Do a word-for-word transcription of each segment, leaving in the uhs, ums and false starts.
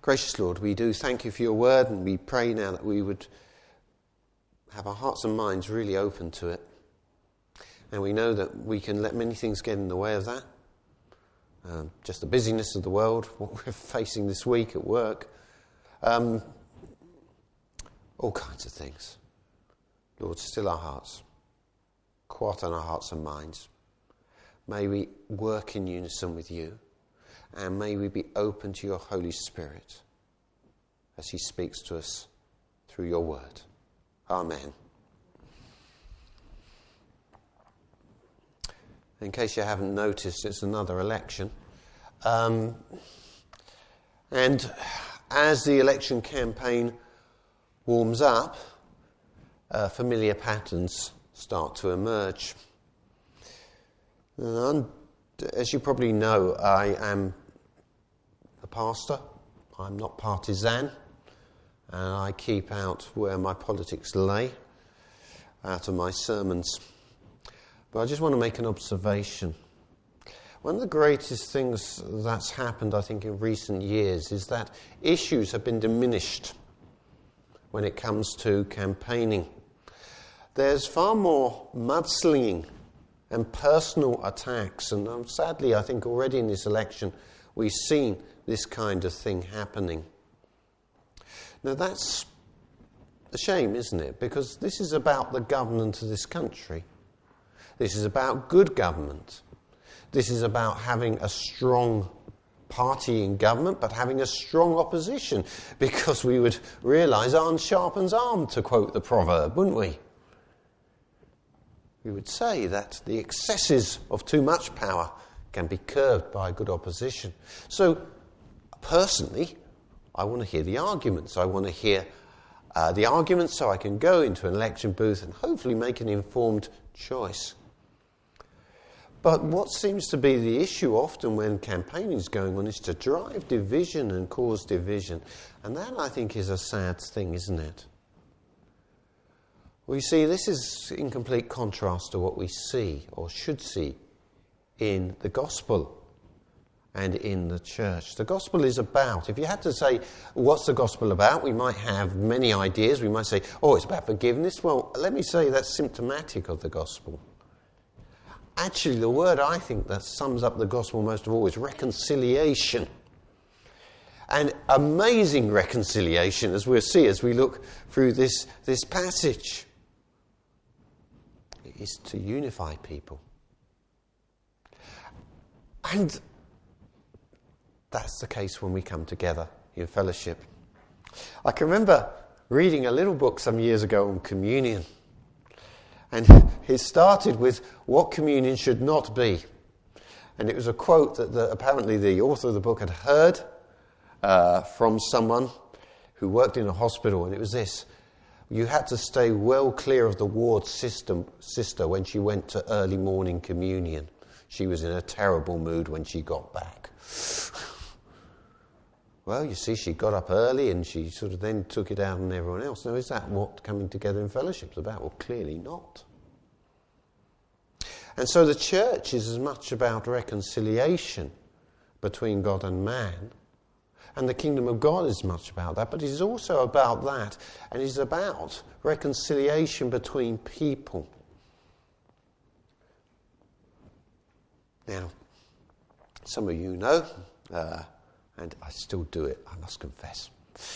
Gracious Lord, we do thank you for your word, and we pray now that we would have our hearts and minds really open to it. And we know that we can let many things get in the way of that. Um, just the busyness of the world, what we're facing this week at work, um, all kinds of things. Lord, still our hearts, quieten our hearts and minds. May we work in unison with you, and may we be open to your Holy Spirit as he speaks to us through your word. Amen. In case you haven't noticed, it's another election. Um, and as the election campaign warms up, uh, familiar patterns start to emerge. And as you probably know, I am a pastor. I'm not partisan. And I keep out where my politics lay, out of my sermons. But I just want to make an observation. One of the greatest things that's happened, I think, in recent years is that issues have been diminished when it comes to campaigning. There's far more mudslinging and personal attacks, and um, sadly, I think already in this election we've seen this kind of thing happening. Now that's a shame, isn't it? Because this is about the government of this country. This is about good government. This is about having a strong party in government, but having a strong opposition, because we would realise iron sharpens arm, to quote the proverb, wouldn't we? We would say that the excesses of too much power can be curbed by good opposition. So, personally, I want to hear the arguments. I want to hear uh, the arguments so I can go into an election booth and hopefully make an informed choice. But what seems to be the issue often when campaigning is going on is to drive division and cause division. And that, I think, is a sad thing, isn't it? Well, you see, this is in complete contrast to what we see, or should see, in the gospel and in the church. The gospel is about, if you had to say, what's the gospel about? We might have many ideas. We might say, oh, it's about forgiveness. Well, let me say that's symptomatic of the gospel. Actually, the word I think that sums up the gospel most of all is reconciliation. And amazing reconciliation, as we'll see as we look through this, this passage. It is to unify people. And that's the case when we come together in fellowship. I can remember reading a little book some years ago on communion. And it started with what communion should not be. And it was a quote that the, apparently the author of the book had heard uh, from someone who worked in a hospital. And it was this: you had to stay well clear of the ward system, sister when she went to early morning communion. She was in a terrible mood when she got back. Well, you see, she got up early and she sort of then took it out on everyone else. Now, is that what coming together in fellowship is about? Well, clearly not. And so the church is as much about reconciliation between God and man, and the kingdom of God is much about that, but it is also about that, and it is about reconciliation between people. Now, some of you know, uh, and I still do it, I must confess.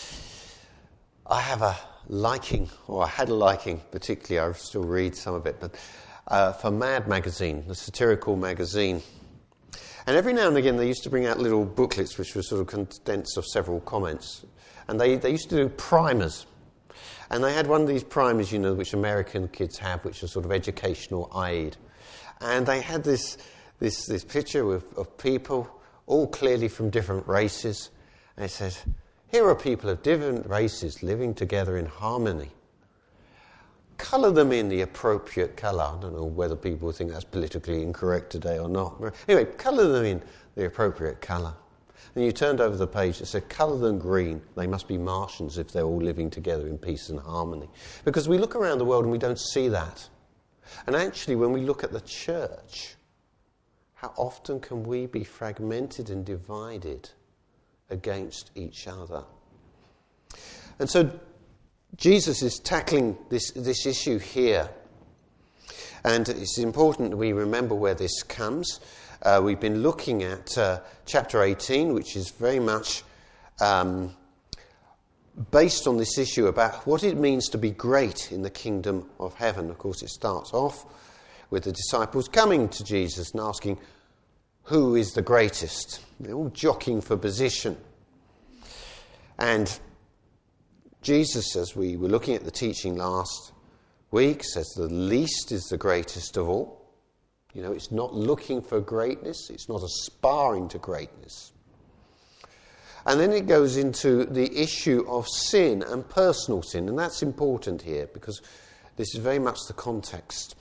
I have a liking, or I had a liking, particularly, I still read some of it, but uh, for Mad magazine, the satirical magazine. And every now and again they used to bring out little booklets which were sort of condensed of several comments. And they, they used to do primers. And they had one of these primers, you know, which American kids have, which are sort of educational aid. And they had this this, this picture of, of people, all clearly from different races. And it said, here are people of different races living together in harmony. Colour them in the appropriate colour. I don't know whether people think that's politically incorrect today or not. Anyway, colour them in the appropriate colour. And you turned over the page that said, colour them green. They must be Martians if they're all living together in peace and harmony. Because we look around the world and we don't see that. And actually, when we look at the church, how often can we be fragmented and divided against each other. And so Jesus is tackling this, this issue here. And it's important that we remember where this comes. Uh, we've been looking at uh, chapter eighteen, which is very much um, based on this issue about what it means to be great in the kingdom of heaven. Of course, it starts off with the disciples coming to Jesus and asking, who is the greatest? They're all jockeying for position. And Jesus, as we were looking at the teaching last week, says the least is the greatest of all. You know, it's not looking for greatness. It's not aspiring to greatness. And then it goes into the issue of sin and personal sin. And that's important here because this is very much the context.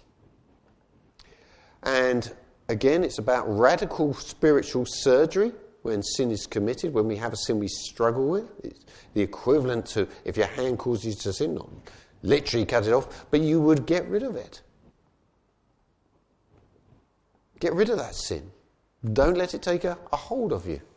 And again, it's about radical spiritual surgery when sin is committed, when we have a sin we struggle with. It's the equivalent to if your hand causes you to sin, not literally cut it off, but you would get rid of it. Get rid of that sin. Don't let it take a, a hold of you.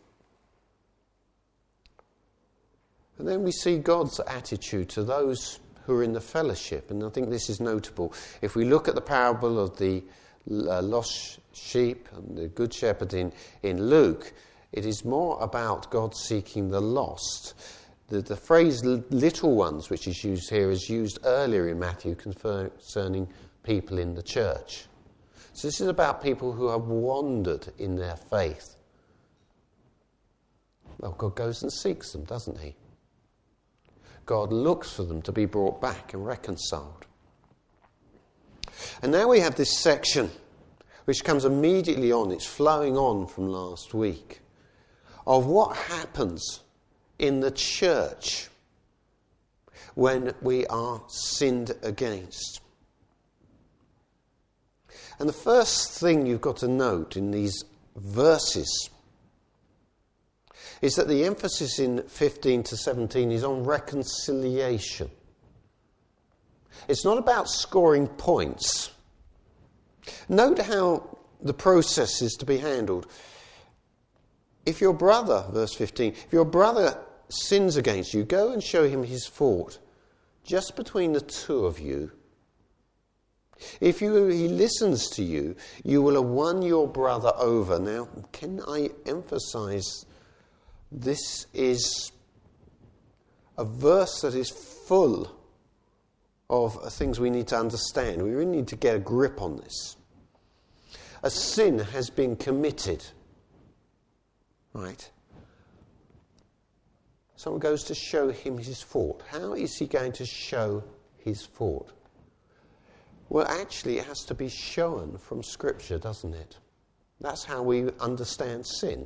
And then we see God's attitude to those who are in the fellowship, and I think this is notable. If we look at the parable of the uh, lost sheep and the good shepherd in, in Luke, it is more about God seeking the lost. The, the phrase little ones, which is used here, is used earlier in Matthew concerning people in the church. So this is about people who have wandered in their faith. Well, God goes and seeks them, doesn't he? God looks for them to be brought back and reconciled. And now we have this section which comes immediately on, it's flowing on from last week, of what happens in the church when we are sinned against. And the first thing you've got to note in these verses is that the emphasis in fifteen to seventeen is on reconciliation. It's not about scoring points. Note how the process is to be handled. If your brother, verse fifteen, if your brother sins against you, go and show him his fault, just between the two of you. If you, he listens to you, you will have won your brother over. Now, can I emphasize, this is a verse that is full of things we need to understand. We really need to get a grip on this. A sin has been committed. Right? Someone goes to show him his fault. How is he going to show his fault? Well, actually, it has to be shown from Scripture, doesn't it? That's how we understand sin.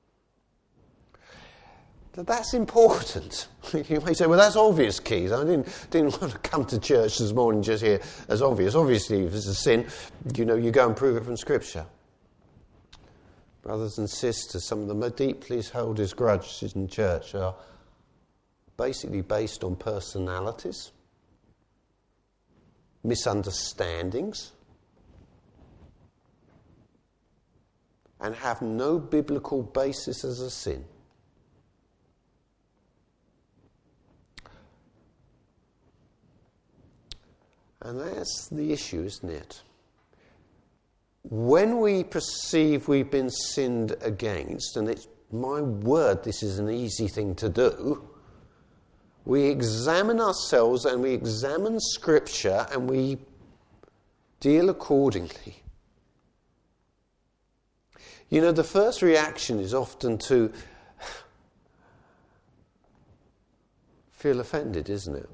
That's important. You may say, well, that's obvious, Keith. I didn't, didn't want to come to church this morning just here as obvious. Obviously, if it's a sin, you know, you go and prove it from Scripture. Brothers and sisters, some of the most deeply held grudges in church are basically based on personalities, misunderstandings, and have no biblical basis as a sin. And that's the issue, isn't it? When we perceive we've been sinned against, and it's my word, this is an easy thing to do, we examine ourselves and we examine Scripture and we deal accordingly. You know, the first reaction is often to feel offended, isn't it?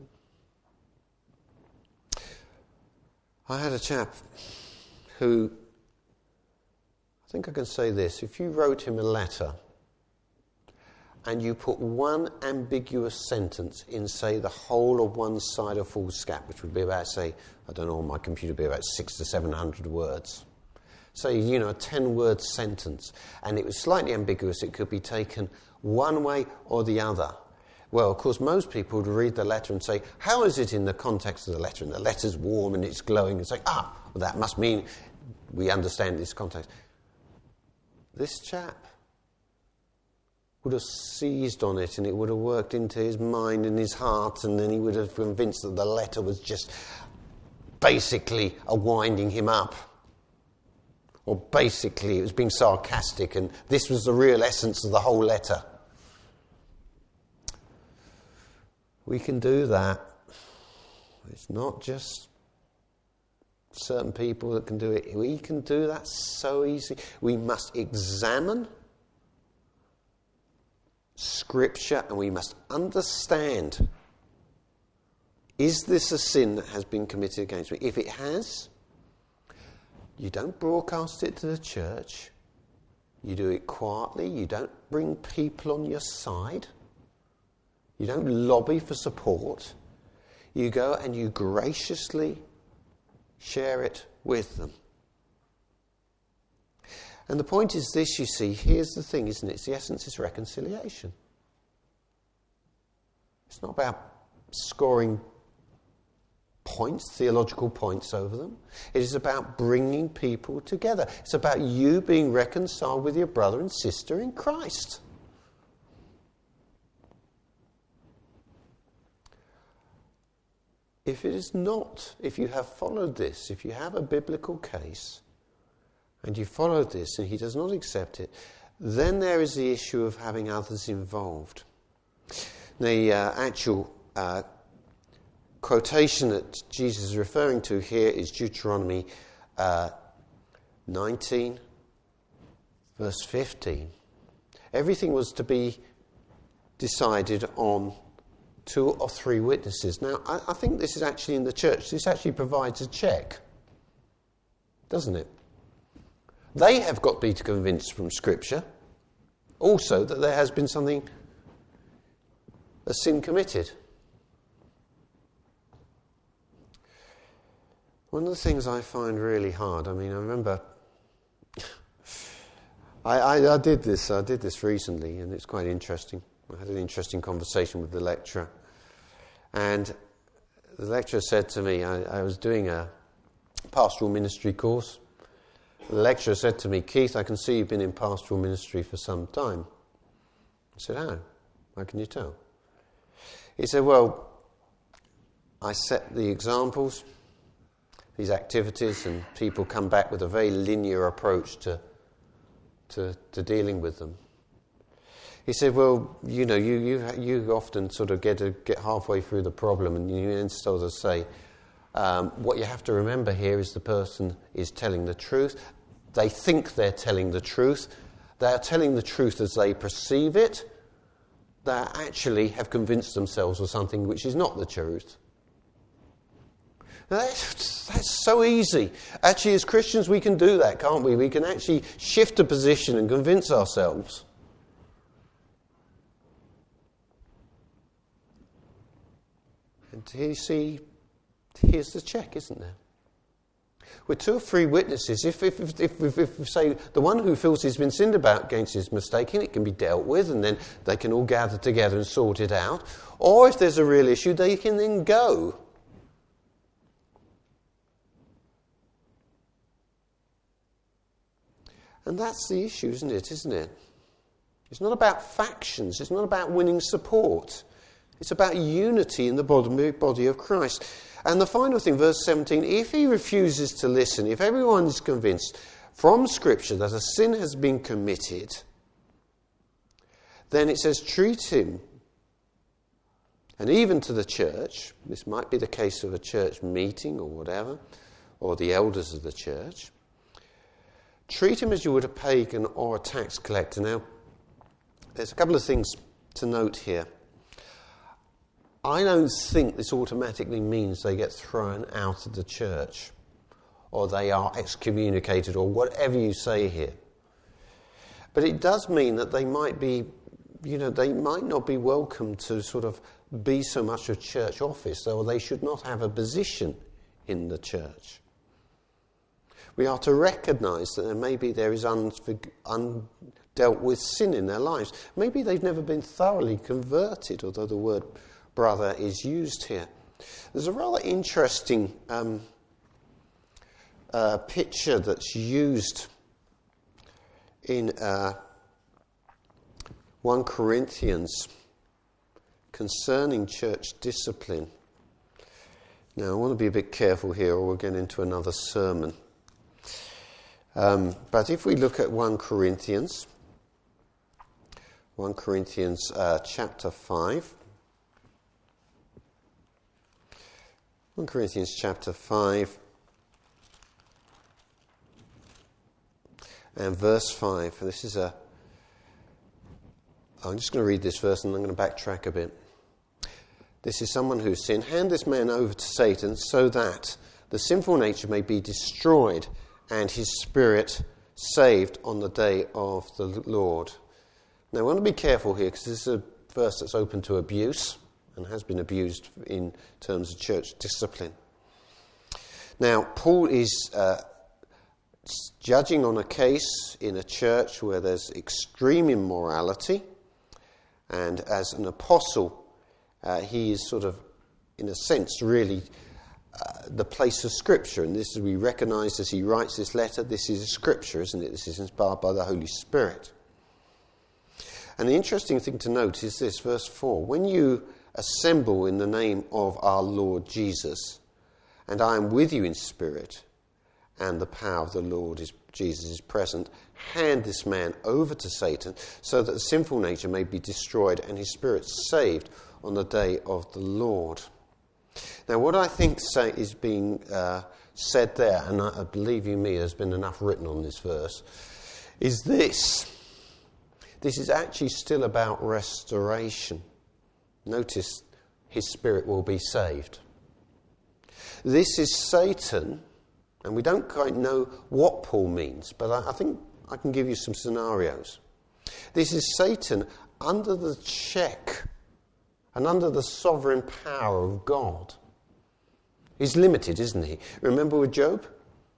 I had a chap who, I think I can say this, if you wrote him a letter and you put one ambiguous sentence in, say, the whole of one side of foolscap, which would be about, say, I don't know, on my computer would be about six to seven hundred words. Say, you know, a ten-word sentence, and it was slightly ambiguous, it could be taken one way or the other. Well, of course, most people would read the letter and say, how is it in the context of the letter? And the letter's warm and it's glowing, and say, ah, well, that must mean we understand this context. This chap would have seized on it, and it would have worked into his mind and his heart, and then he would have convinced that the letter was just basically a winding him up. Or basically it was being sarcastic, and this was the real essence of the whole letter. We can do that. It's not just certain people that can do it. We can do that so easy. We must examine Scripture, and we must understand, is this a sin that has been committed against me? If it has, you don't broadcast it to the church. You do it quietly. You don't bring people on your side. You don't lobby for support. You go and you graciously share it with them. And the point is this, you see, here's the thing, isn't it? It's the essence is reconciliation. It's not about scoring points, theological points over them. It is about bringing people together. It's about you being reconciled with your brother and sister in Christ. If it is not, if you have followed this, if you have a biblical case, and you follow this and he does not accept it, then there is the issue of having others involved. The uh, actual uh, quotation that Jesus is referring to here is Deuteronomy uh, nineteen, verse fifteen. Everything was to be decided on two or three witnesses. Now, I, I think this is actually in the church. This actually provides a check, doesn't it? They have got to be convinced from Scripture also that there has been something, a sin committed. One of the things I find really hard, I mean, I remember, I, I, I did this, I did this recently, and it's quite interesting. I had an interesting conversation with the lecturer, and the lecturer said to me, I, I was doing a pastoral ministry course. The lecturer said to me, Keith, I can see you've been in pastoral ministry for some time. I said, how? How can you tell? He said, well, I set the examples, these activities, and people come back with a very linear approach to to, to dealing with them. He said, well, you know, you you you often sort of get to get halfway through the problem, and you then sort of say, um, what you have to remember here is the person is telling the truth. They think they're telling the truth. They're telling the truth as they perceive it. They actually have convinced themselves of something which is not the truth. Now that's, that's so easy. Actually, as Christians, we can do that, can't we? We can actually shift a position and convince ourselves. And here you see, here's the check, isn't there? With two or three witnesses, if, if, if, if, if, if we say the one who feels he's been sinned about against is mistaken, it can be dealt with, and then they can all gather together and sort it out. Or if there's a real issue, they can then go. And that's the issue, isn't it? Isn't it? It's not about factions. It's not about winning support. It's about unity in the body of Christ. And the final thing, verse seventeen, if he refuses to listen, if everyone is convinced from Scripture that a sin has been committed, then it says treat him, and even to the church, this might be the case of a church meeting or whatever, or the elders of the church, treat him as you would a pagan or a tax collector. Now, there's a couple of things to note here. I don't think this automatically means they get thrown out of the church or they are excommunicated or whatever you say here. But it does mean that they might be, you know, they might not be welcome to sort of be so much a church office, or they should not have a position in the church. We are to recognise that there maybe there is undealt with sin in their lives. Maybe they've never been thoroughly converted, although the word brother is used here. There's a rather interesting um, uh, picture that's used in uh, First Corinthians concerning church discipline. Now, I want to be a bit careful here or we'll get into another sermon. Um, but if we look at First Corinthians, First Corinthians uh, chapter five, First Corinthians chapter five and verse five. This is a I'm just going to read this verse and I'm going to backtrack a bit. This is someone who's sinned. Hand this man over to Satan so that the sinful nature may be destroyed and his spirit saved on the day of the Lord. Now I want to be careful here because this is a verse that's open to abuse and has been abused in terms of church discipline. Now Paul is uh, judging on a case in a church where there's extreme immorality. And as an apostle, uh, he is sort of, in a sense, really uh, the place of Scripture. And this, we recognise as he writes this letter, this is a Scripture, isn't it? This is inspired by the Holy Spirit. And the interesting thing to note is this, verse four. When you assemble in the name of our Lord Jesus, and I am with you in spirit, and the power of the Lord is, Jesus is present, hand this man over to Satan so that the sinful nature may be destroyed and his spirit saved on the day of the Lord. Now what I think say, is being uh, said there, and I, believe you me, there's been enough written on this verse, is this. This is actually still about restoration. Notice his spirit will be saved. This is Satan. And we don't quite know what Paul means, but I, I think I can give you some scenarios. This is Satan under the check and under the sovereign power of God. He's limited, isn't he? Remember with Job?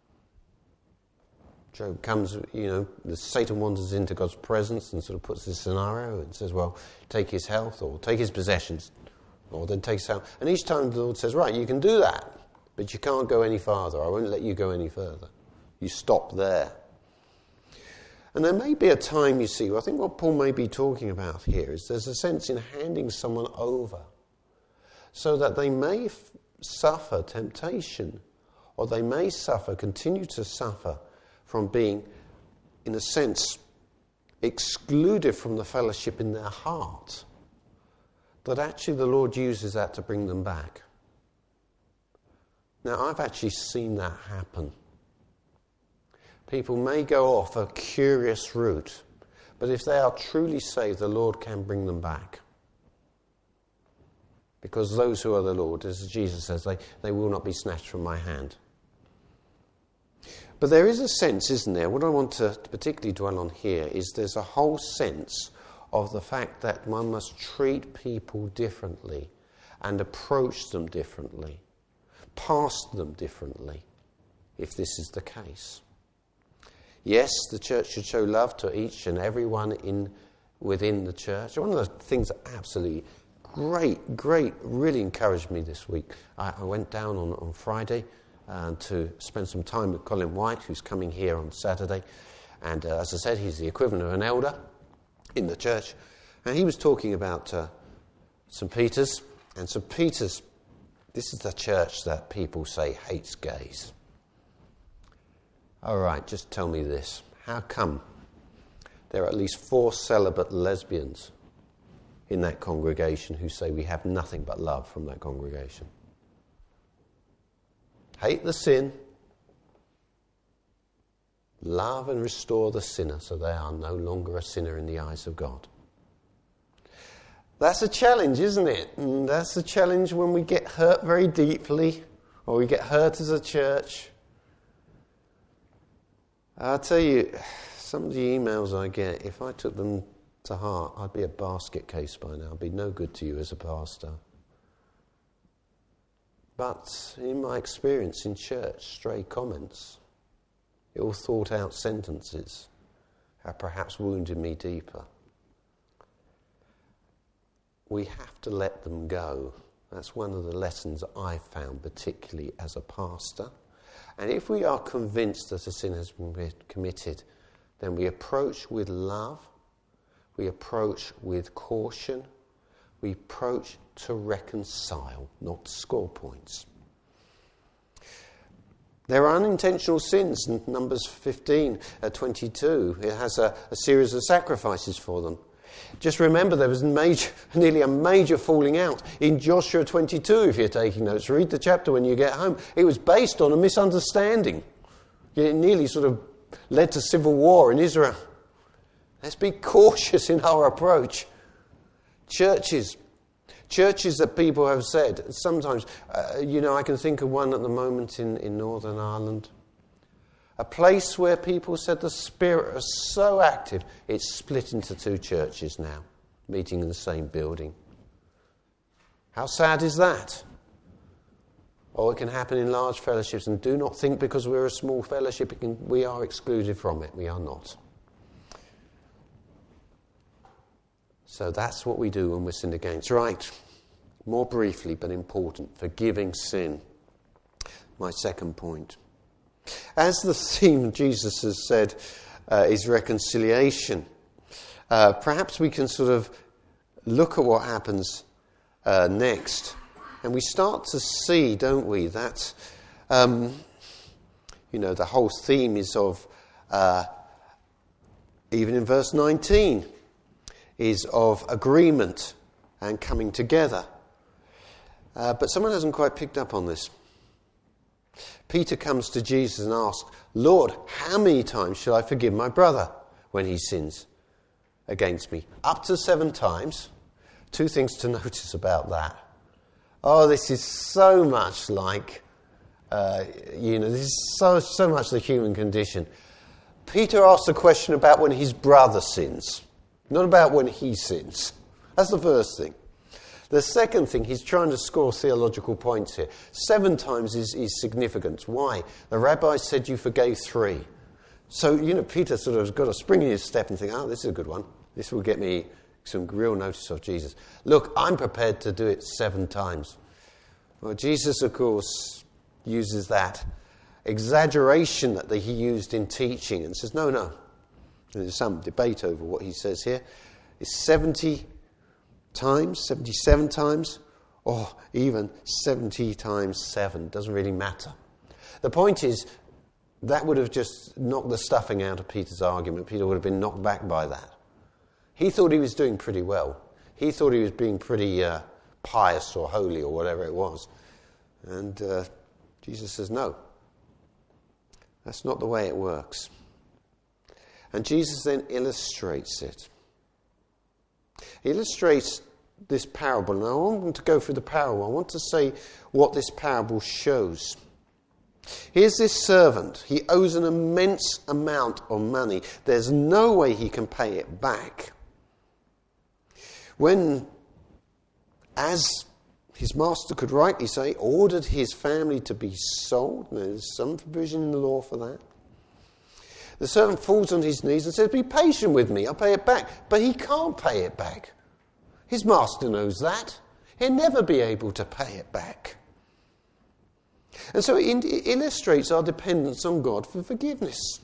Job comes, you know, Satan wanders into God's presence and sort of puts this scenario and says, well, take his health or take his possessions or then take his health. And each time the Lord says, right, you can do that. But you can't go any farther. I won't let you go any further. You stop there. And there may be a time, you see, I think what Paul may be talking about here is there's a sense in handing someone over so that they may f- suffer temptation or they may suffer, continue to suffer from being, in a sense, excluded from the fellowship in their heart. That actually the Lord uses that to bring them back. Now, I've actually seen that happen. People may go off a curious route, but if they are truly saved, the Lord can bring them back. Because those who are the Lord, as Jesus says, they, they will not be snatched from my hand. But there is a sense, isn't there? What I want to particularly dwell on here is there's a whole sense of the fact that one must treat people differently and approach them differently. Past them differently, if this is the case. Yes, the church should show love to each and everyone in within the church. One of the things that absolutely great, great, really encouraged me this week, I, I went down on, on Friday uh, to spend some time with Colin White, who's coming here on Saturday. And uh, as I said, he's the equivalent of an elder in the church. And he was talking about uh, Saint Peter's. And Saint Peter's, this is the church that people say hates gays. All right, just tell me this. How come there are at least four celibate lesbians in that congregation who say we have nothing but love from that congregation? Hate the sin, love and restore the sinner so they are no longer a sinner in the eyes of God. That's a challenge, isn't it? And that's a challenge when we get hurt very deeply, or we get hurt as a church. I'll tell you, some of the emails I get, if I took them to heart, I'd be a basket case by now. I'd be no good to you as a pastor. But in my experience in church, stray comments, ill thought out sentences have perhaps wounded me deeper. We have to let them go. That's one of the lessons I've found, particularly as a pastor. And if we are convinced that a sin has been committed, then we approach with love, We approach with caution. We approach to reconcile, not to score points. There are unintentional sins, in Numbers fifteen, uh, twenty-two. It has a, a series of sacrifices for them. Just remember there was major, nearly a major falling out in Joshua twenty-two, if you're taking notes. Read the chapter when you get home. It was based on a misunderstanding. It nearly sort of led to civil war in Israel. Let's be cautious in our approach. Churches, churches that people have said, sometimes, uh, you know, I can think of one at the moment in, in Northern Ireland. A place where people said the Spirit is so active, it's split into two churches now, meeting in the same building. How sad is that? Or it can happen in large fellowships, and do not think because we're a small fellowship it can, we are excluded from it. We are not. So that's what we do when we're sinned against. Right, more briefly but important, forgiving sin. My second point. As the theme Jesus has said uh, is reconciliation, uh, perhaps we can sort of look at what happens uh, next. And we start to see, don't we, that, um, you know, the whole theme is of, uh, even in verse nineteen, is of agreement and coming together. Uh, but someone hasn't quite picked up on this. Peter comes to Jesus and asks, Lord, how many times shall I forgive my brother when he sins against me? Up to seven times. Two things to notice about that. Oh, this is so much like, uh, you know, this is so, so much the human condition. Peter asks a question about when his brother sins, not about when he sins. That's the first thing. The second thing, he's trying to score theological points here. Seven times is, is significant. Why? The rabbi said you forgave three. So, you know, Peter sort of has got a spring in his step and think, oh, this is a good one. This will get me some real notice of Jesus. Look, I'm prepared to do it seven times. Well, Jesus, of course, uses that exaggeration that he used in teaching and says, no, no. And there's some debate over what he says here. It's seventy times, seventy-seven times, or even seventy times seven. Doesn't really matter. The point is, that would have just knocked the stuffing out of Peter's argument. Peter would have been knocked back by that. He thought he was doing pretty well. He thought he was being pretty uh, pious or holy or whatever it was. And uh, Jesus says, no. That's not the way it works. And Jesus then illustrates it. He illustrates this parable. Now, I want to go through the parable. I want to say what this parable shows. Here's this servant. He owes an immense amount of money. There's no way he can pay it back. When, as his master could rightly say, ordered his family to be sold, there's some provision in the law for that. The servant falls on his knees and says, be patient with me, I'll pay it back. But he can't pay it back. His master knows that. He'll never be able to pay it back. And so it illustrates our dependence on God for forgiveness.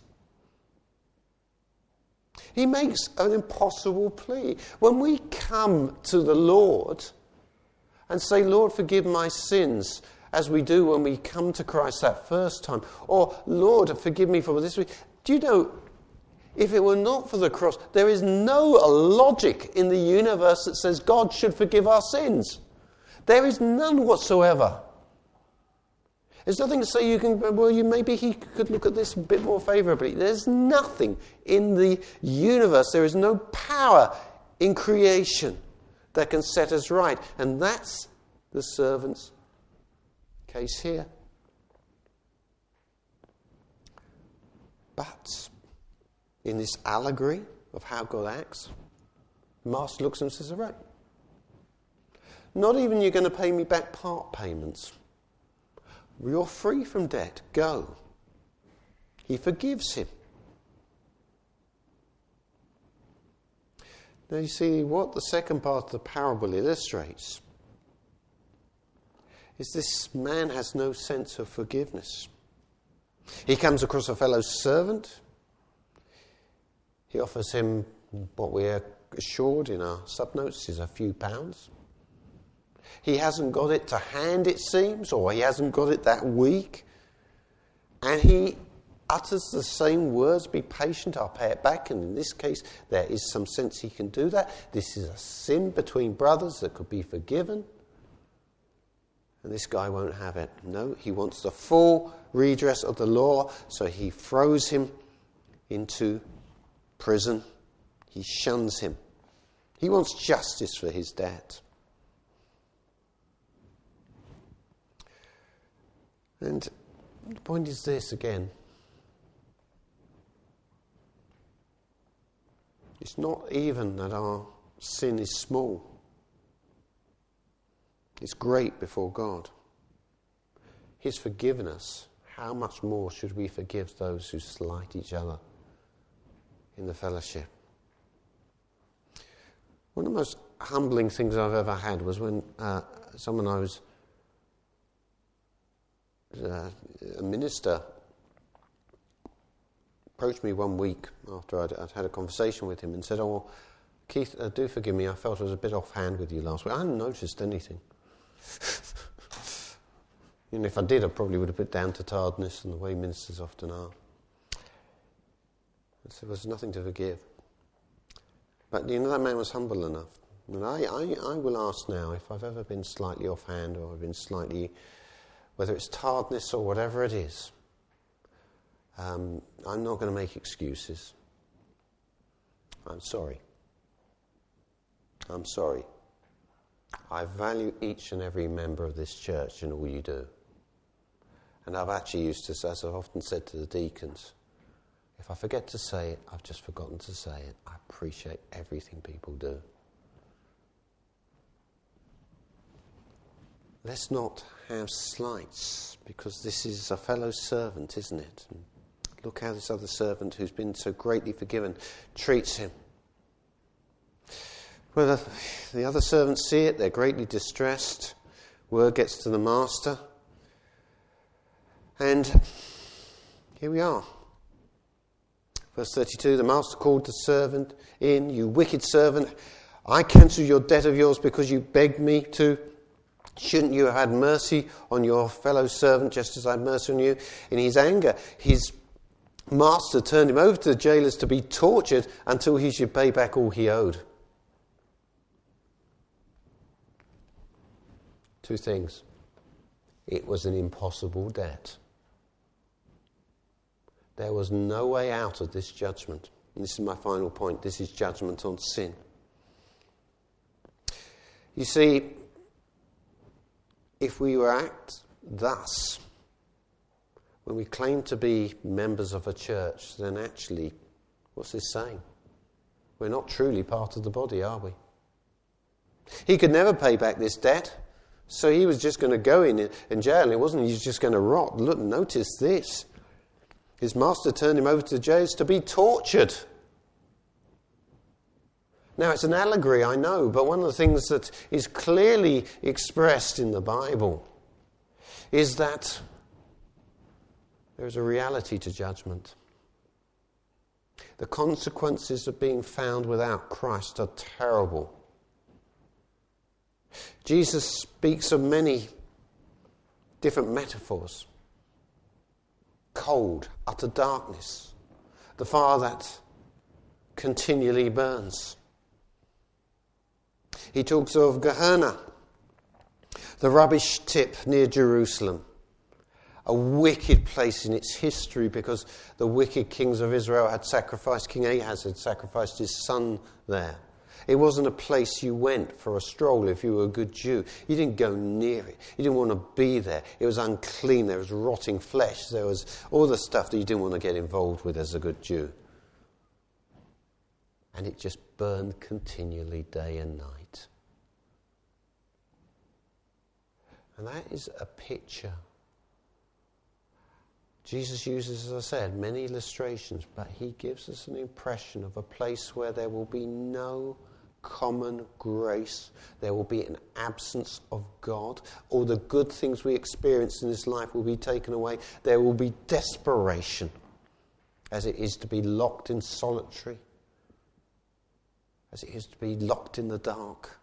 He makes an impossible plea. When we come to the Lord and say, Lord, forgive my sins, as we do when we come to Christ that first time, or Lord, forgive me for this week. Do you know, if it were not for the cross, there is no logic in the universe that says God should forgive our sins. There is none whatsoever. There's nothing to say you can, well, you maybe he could look at this a bit more favourably. There's nothing in the universe. There is no power in creation that can set us right. And that's the servant's case here. But in this allegory of how God acts, the master looks and says, all right, not even you're going to pay me back part payments. You're free from debt. Go. He forgives him. Now you see what the second part of the parable illustrates is this man has no sense of forgiveness. He comes across a fellow servant. He offers him what we assured in our subnotes, is a few pounds. He hasn't got it to hand, it seems, or he hasn't got it that week. And he utters the same words, be patient, I'll pay it back. And in this case, there is some sense he can do that. This is a sin between brothers that could be forgiven. And this guy won't have it. No, he wants the full redress of the law, so he throws him into prison. He shuns him. He wants justice for his debt. And the point is this again. It's not even that our sin is small. It's great before God. He's forgiven us. How much more should we forgive those who slight each other in the fellowship? One of the most humbling things I've ever had was when uh, someone I was uh, a minister approached me one week after I'd, I'd had a conversation with him and said, "Oh, Keith, uh, do forgive me, I felt I was a bit offhand with you last week. I hadn't noticed anything." And if I did, I probably would have put down to tiredness and the way ministers often are. So there was nothing to forgive. But you know, that man was humble enough. And I, I, I will ask now, if I've ever been slightly offhand or I've been slightly, whether it's tiredness or whatever it is, um, I'm not going to make excuses. I'm sorry. I'm sorry. I value each and every member of this church and all you do. And I've actually used to, as I've often said to the deacons, if I forget to say it, I've just forgotten to say it. I appreciate everything people do. Let's not have slights, because this is a fellow servant, isn't it? And look how this other servant who's been so greatly forgiven treats him. Well, the, the other servants see it, they're greatly distressed. Word gets to the master. And here we are. Verse thirty-two, the master called the servant in, "You wicked servant, I cancel your debt of yours because you begged me to. Shouldn't you have had mercy on your fellow servant just as I had mercy on you?" In his anger, his master turned him over to the jailers to be tortured until he should pay back all he owed. Two things. It was an impossible debt. There was no way out of this judgment. And this is my final point. This is judgment on sin. You see, if we act thus, when we claim to be members of a church, then actually, what's this saying? We're not truly part of the body, are we? He could never pay back this debt, so he was just going to go in, in jail. It wasn't he was just going to rot. Look, notice this. His master turned him over to the jails to be tortured. Now, it's an allegory, I know, but one of the things that is clearly expressed in the Bible is that there is a reality to judgment. The consequences of being found without Christ are terrible. Jesus speaks of many different metaphors. Cold, utter darkness, the fire that continually burns. He talks of Gehenna, the rubbish tip near Jerusalem, a wicked place in its history because the wicked kings of Israel had sacrificed, King Ahaz had sacrificed his son there. It wasn't a place you went for a stroll if you were a good Jew. You didn't go near it. You didn't want to be there. It was unclean. There was rotting flesh. There was all the stuff that you didn't want to get involved with as a good Jew. And it just burned continually day and night. And that is a picture. Jesus uses, as I said, many illustrations, but he gives us an impression of a place where there will be no common grace. There will be an absence of God. All the good things we experience in this life will be taken away. There will be desperation, as it is to be locked in solitary, as it is to be locked in the dark.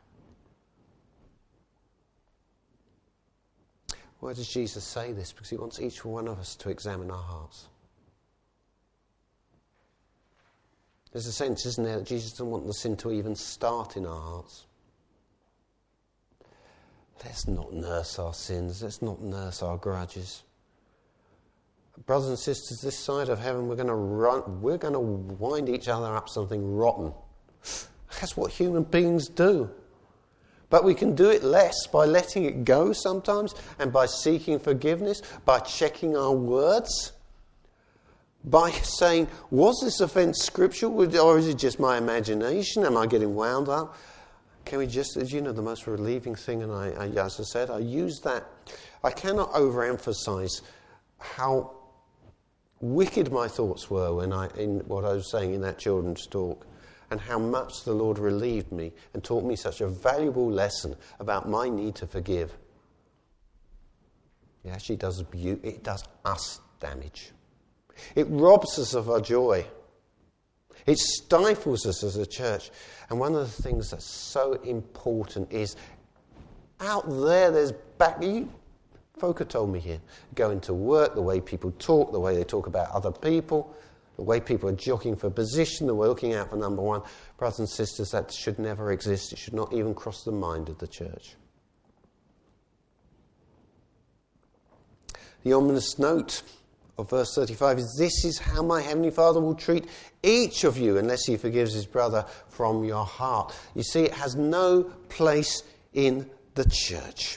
Why does Jesus say this? Because he wants each one of us to examine our hearts. There's a sense, isn't there, that Jesus doesn't want the sin to even start in our hearts. Let's not nurse our sins. Let's not nurse our grudges. Brothers and sisters, this side of heaven, we're going to run, we're going to wind each other up something rotten. That's what human beings do. But we can do it less by letting it go sometimes, and by seeking forgiveness, by checking our words, by saying, was this offence scriptural, or is it just my imagination? Am I getting wound up? Can we just, as you know, the most relieving thing, and I, I as I said, I use that. I cannot overemphasize how wicked my thoughts were when I, in what I was saying in that children's talk, and how much the Lord relieved me and taught me such a valuable lesson about my need to forgive. It actually does, it does us damage. It robs us of our joy. It stifles us as a church. And one of the things that's so important is, out there, there's back... You, Folk told me here, going to work, the way people talk, the way they talk about other people, the way people are jockeying for position, the way looking out for number one. Brothers and sisters, that should never exist. It should not even cross the mind of the church. The ominous note of verse thirty-five is, this is how my heavenly Father will treat each of you unless he forgives his brother from your heart. You see, it has no place in the church.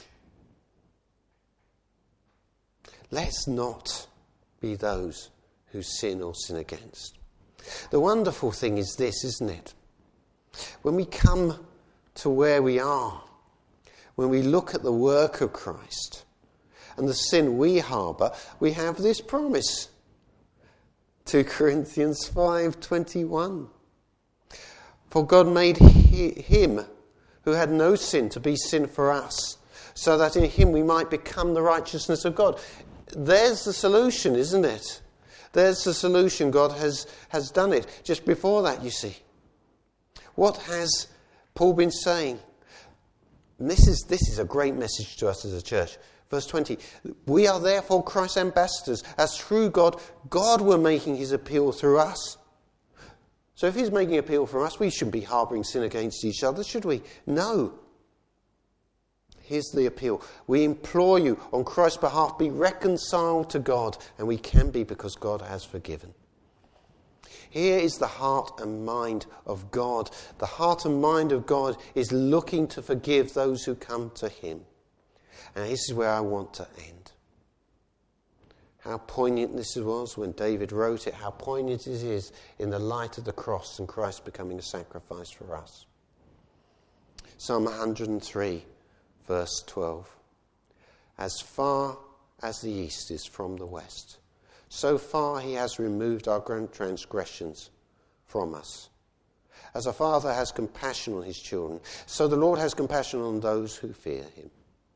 Let's not be those who sin or sin against. The wonderful thing is this, isn't it? When we come to where we are, when we look at the work of Christ and the sin we harbour, we have this promise. Second Corinthians five twenty-one. For God made him who had no sin to be sin for us, so that in him we might become the righteousness of God. There's the solution, isn't it? There's the solution. God has, has done it. Just before that, you see. What has Paul been saying? And this is, this is a great message to us as a church. Verse twenty. We are therefore Christ's ambassadors, as through God, God were making his appeal through us. So if he's making appeal from us, we shouldn't be harbouring sin against each other, should we? No. Here's the appeal. We implore you on Christ's behalf, be reconciled to God, and we can be because God has forgiven. Here is the heart and mind of God. The heart and mind of God is looking to forgive those who come to him. And this is where I want to end. How poignant this was when David wrote it. How poignant it is in the light of the cross and Christ becoming a sacrifice for us. Psalm one hundred three. Verse twelve. As far as the east is from the west, so far he has removed our transgressions from us. As a father has compassion on his children, so the Lord has compassion on those who fear him.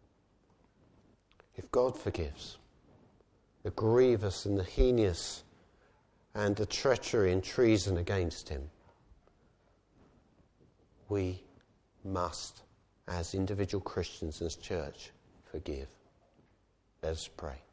If God forgives the grievous and the heinous and the treachery and treason against him, we must, as individual Christians, as church, forgive. Let us pray.